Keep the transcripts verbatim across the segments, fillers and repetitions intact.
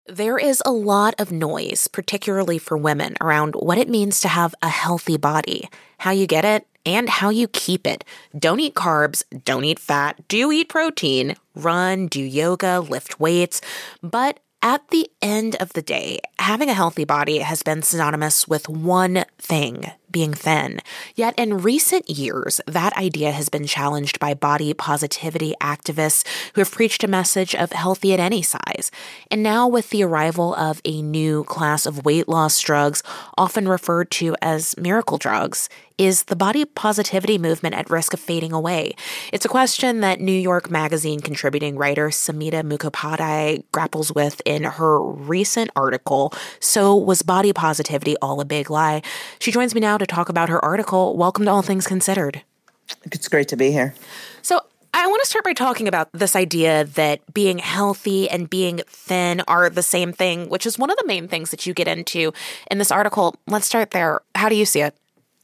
There is a lot of noise, particularly for women, around what it means to have a healthy body, how you get it, and how you keep it. Don't eat carbs, don't eat fat, do eat protein, run, do yoga, lift weights. But at the end of the day, having a healthy body has been synonymous with one thing, being thin. Yet in recent years, that idea has been challenged by body positivity activists who have preached a message of healthy at any size. And now with the arrival of a new class of weight loss drugs, often referred to as miracle drugs, is the body positivity movement at risk of fading away? It's a question that New York Magazine contributing writer Samhita Mukhopadhyay grapples with in her recent article, So Was Body Positivity All a Big Lie? She joins me now to talk about her article. Welcome to All Things Considered. It's great to be here. So I want to start by talking about this idea that being healthy and being thin are the same thing, which is one of the main things that you get into in this article. Let's start there. How do you see it?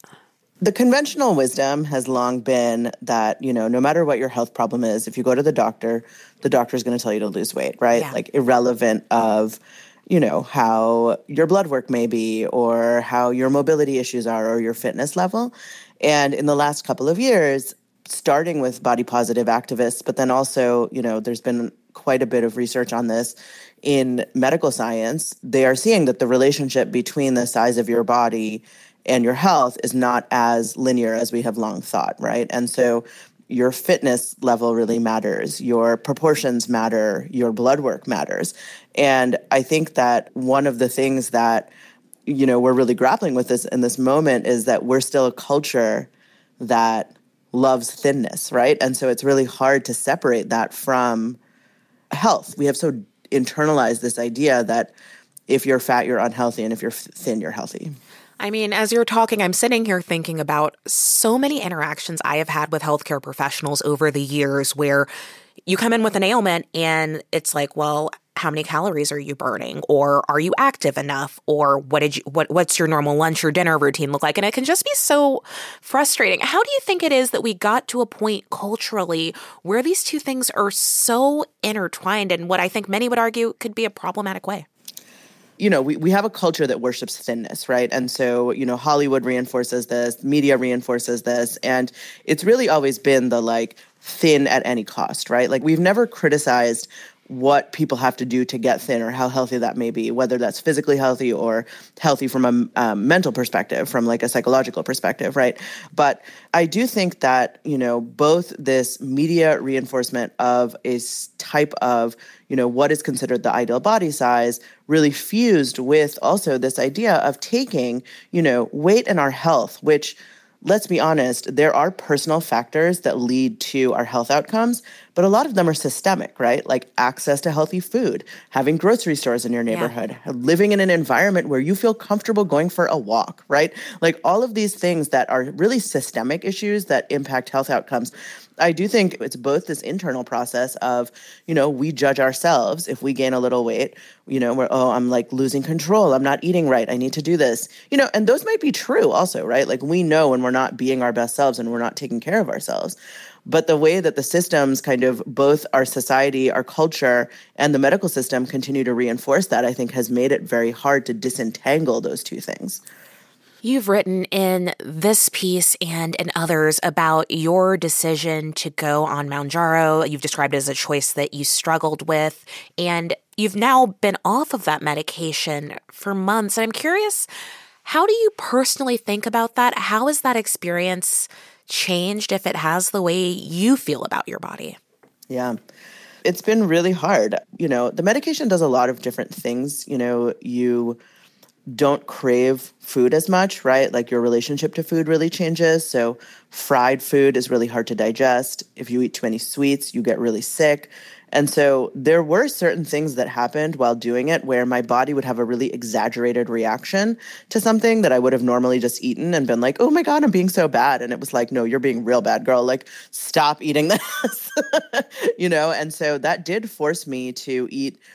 The conventional wisdom has long been that, you know, no matter what your health problem is, if you go to the doctor, the doctor is going to tell you to lose weight, right? Yeah. Like irrelevant of, you know, how your blood work may be or how your mobility issues are or your fitness level. And in the last couple of years, starting with body positive activists, but then also, you know, there's been quite a bit of research on this in medical science. They are seeing that the relationship between the size of your body and your health is not as linear as we have long thought, right? And so your fitness level really matters. Your proportions matter. Your blood work matters. And I think that one of the things that, you know, we're really grappling with this in this moment is that we're still a culture that loves thinness, right? And so it's really hard to separate that from health. We have so internalized this idea that if you're fat, you're unhealthy, and if you're thin, you're healthy. I mean, as you're talking, I'm sitting here thinking about so many interactions I have had with healthcare professionals over the years where you come in with an ailment and it's like, well, how many calories are you burning? Or are you active enough? Or what did you what what's your normal lunch or dinner routine look like? And it can just be so frustrating. How do you think it is that we got to a point culturally where these two things are so intertwined in what I think many would argue could be a problematic way? You know, we, we have a culture that worships thinness, right? And so, you know, Hollywood reinforces this, media reinforces this, and it's really always been the, like, thin at any cost, right? Like, we've never criticized what people have to do to get thin or how healthy that may be, whether that's physically healthy or healthy from a um, mental perspective, from like a psychological perspective, right? But I do think that, you know, both this media reinforcement of a type of, you know, what is considered the ideal body size really fused with also this idea of taking, you know, weight and our health, which, let's be honest, there are personal factors that lead to our health outcomes, but a lot of them are systemic, right? Like access to healthy food, having grocery stores in your neighborhood, yeah. living in an environment where you feel comfortable going for a walk, right? Like all of these things that are really systemic issues that impact health outcomes. I do think it's both this internal process of, you know, we judge ourselves if we gain a little weight, you know, we're, oh, I'm like losing control. I'm not eating right. I need to do this, you know, and those might be true also, right? Like we know when we're not being our best selves and we're not taking care of ourselves. But the way that the systems kind of both our society, our culture, and the medical system continue to reinforce that, I think has made it very hard to disentangle those two things. You've written in this piece and in others about your decision to go on Mounjaro. You've described it as a choice that you struggled with, and you've now been off of that medication for months. And I'm curious, how do you personally think about that? How has that experience changed, if it has, the way you feel about your body? Yeah. It's been really hard. You know, the medication does a lot of different things. You know, you don't crave food as much, right? Like your relationship to food really changes. So fried food is really hard to digest. If you eat too many sweets, you get really sick. And so there were certain things that happened while doing it where my body would have a really exaggerated reaction to something that I would have normally just eaten and been like, oh my God, I'm being so bad. And it was like, no, you're being real bad, girl. Like, stop eating this, you know? And so that did force me to eat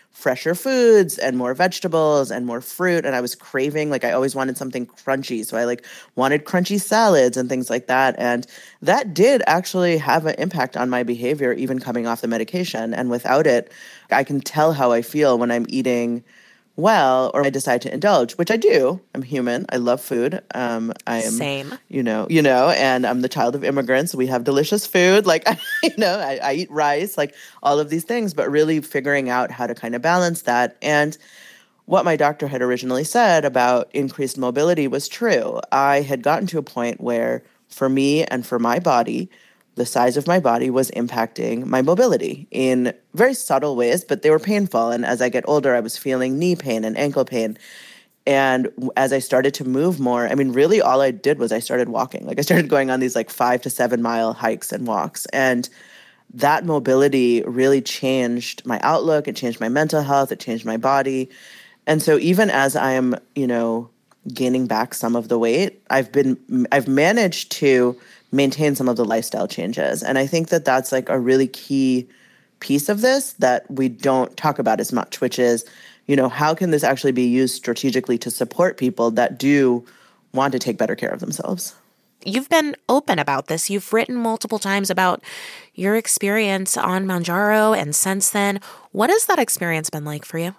fresher foods and more vegetables and more fruit. And I was craving, like I always wanted something crunchy. So I like wanted crunchy salads and things like that. And that did actually have an impact on my behavior, even coming off the medication. And without it, I can tell how I feel when I'm eating well, or I decide to indulge, which I do. I'm human. I love food. Um, I am, Same. you know, you know, and I'm the child of immigrants. We have delicious food. Like, you know, I, I eat rice, like all of these things, but really figuring out how to kind of balance that. And what my doctor had originally said about increased mobility was true. I had gotten to a point where for me and for my body, the size of my body was impacting my mobility in very subtle ways, but they were painful. And as I get older, I was feeling knee pain and ankle pain. And as I started to move more, I mean, really all I did was I started walking. Like I started going on these like five to seven mile hikes and walks. And that mobility really changed my outlook. It changed my mental health. It changed my body. And so even as I am, you know, gaining back some of the weight, I've been, I've managed to maintain some of the lifestyle changes. And I think that that's like a really key piece of this that we don't talk about as much, which is, you know, how can this actually be used strategically to support people that do want to take better care of themselves? You've been open about this. You've written multiple times about your experience on Mounjaro and since then. What has that experience been like for you?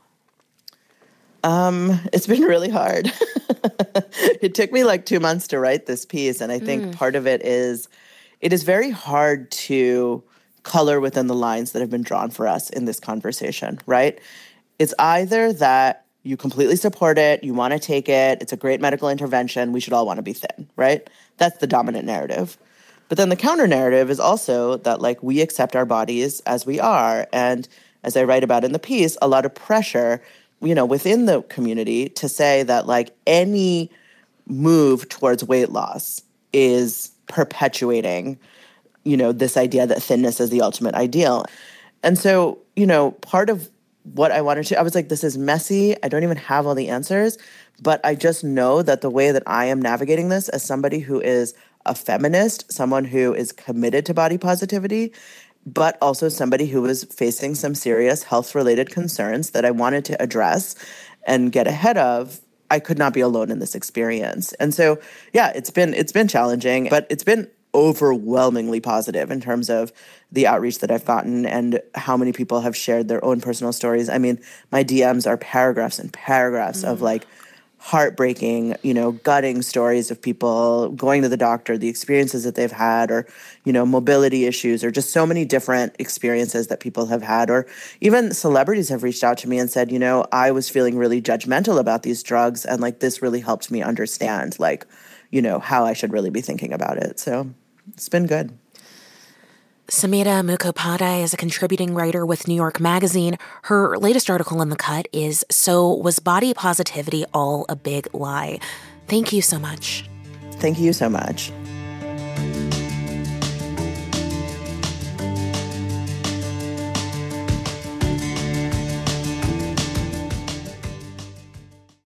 Um, it's been really hard. It took me like two months to write this piece. And I think mm. part of it is, it is very hard to color within the lines that have been drawn for us in this conversation, right? It's either that you completely support it, you want to take it, it's a great medical intervention, we should all want to be thin, right? That's the dominant narrative. But then the counter narrative is also that like we accept our bodies as we are. And as I write about in the piece, a lot of pressure, you know, within the community to say that like any move towards weight loss is perpetuating, you know, this idea that thinness is the ultimate ideal. And so, you know, part of what I wanted to, I was like, this is messy. I don't even have all the answers, but I just know that the way that I am navigating this as somebody who is a feminist, someone who is committed to body positivity, but also somebody who was facing some serious health-related concerns that I wanted to address and get ahead of, I could not be alone in this experience. And so, yeah, it's been it's been challenging, but it's been overwhelmingly positive in terms of the outreach that I've gotten and how many people have shared their own personal stories. I mean, my D Ms are paragraphs and paragraphs mm. of like heartbreaking, you know, gutting stories of people going to the doctor, the experiences that they've had, or, you know, mobility issues, or just so many different experiences that people have had. Or even celebrities have reached out to me and said, you know, I was feeling really judgmental about these drugs, and like this really helped me understand, like, you know, how I should really be thinking about it. So it's been good. Samita Mukhopadhyay is a contributing writer with New York Magazine. Her latest article in The Cut is So Was Body Positivity All a Big Lie? Thank you so much. Thank you so much.